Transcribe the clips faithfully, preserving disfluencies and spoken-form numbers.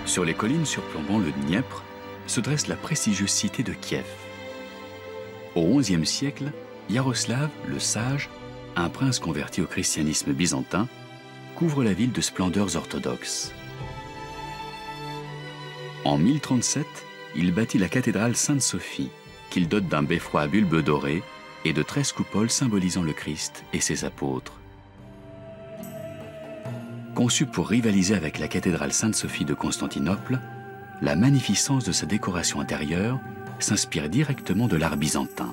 Sur les collines surplombant le Dniepr se dresse la prestigieuse cité de Kiev. Au onzième siècle, Yaroslav le Sage, un prince converti au christianisme byzantin, couvre la ville de splendeurs orthodoxes. En mille trente-sept, il bâtit la cathédrale Sainte-Sophie, qu'il dote d'un beffroi à bulbe doré et de treize coupoles symbolisant le Christ et ses apôtres. Conçue pour rivaliser avec la cathédrale Sainte-Sophie de Constantinople, la magnificence de sa décoration intérieure s'inspire directement de l'art byzantin.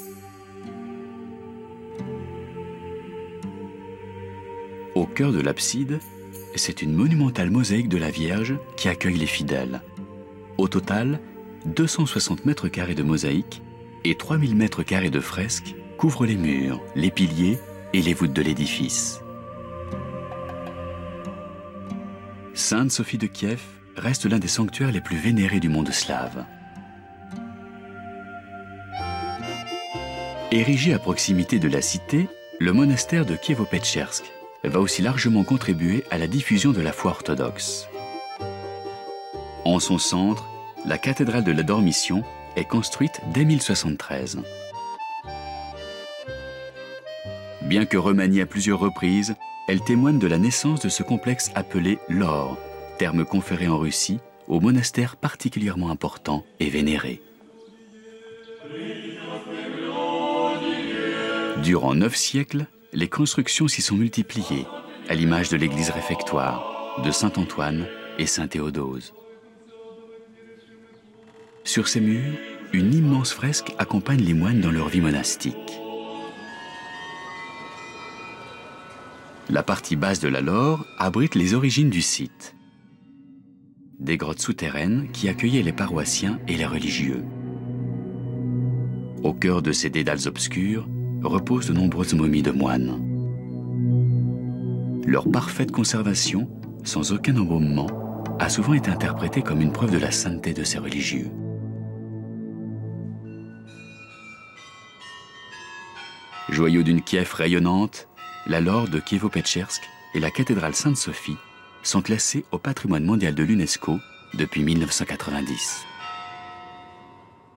Au cœur de l'abside, c'est une monumentale mosaïque de la Vierge qui accueille les fidèles. Au total, deux cent soixante mètres carrés de mosaïque et trois mille mètres carrés de fresques couvrent les murs, les piliers et les voûtes de l'édifice. Sainte-Sophie de Kiev reste l'un des sanctuaires les plus vénérés du monde slave. Érigé à proximité de la cité, le monastère de Kievo-Petchersk va aussi largement contribuer à la diffusion de la foi orthodoxe. En son centre, la cathédrale de la Dormition est construite dès mille soixante-treize. Bien que remaniée à plusieurs reprises, elle témoigne de la naissance de ce complexe appelé l'Or, terme conféré en Russie au monastère particulièrement important et vénéré. Durant neuf siècles, les constructions s'y sont multipliées, à l'image de l'église réfectoire, de Saint-Antoine et Saint-Théodose. Sur ces murs, une immense fresque accompagne les moines dans leur vie monastique. La partie basse de la lore abrite les origines du site. Des grottes souterraines qui accueillaient les paroissiens et les religieux. Au cœur de ces dédales obscurs reposent de nombreuses momies de moines. Leur parfaite conservation, sans aucun embaumement, a souvent été interprétée comme une preuve de la sainteté de ces religieux. Joyaux d'une Kiev rayonnante, la lore de Kievo-Petchersk et la cathédrale Sainte-Sophie sont classés au patrimoine mondial de l'UNESCO depuis mille neuf cent quatre-vingt-dix.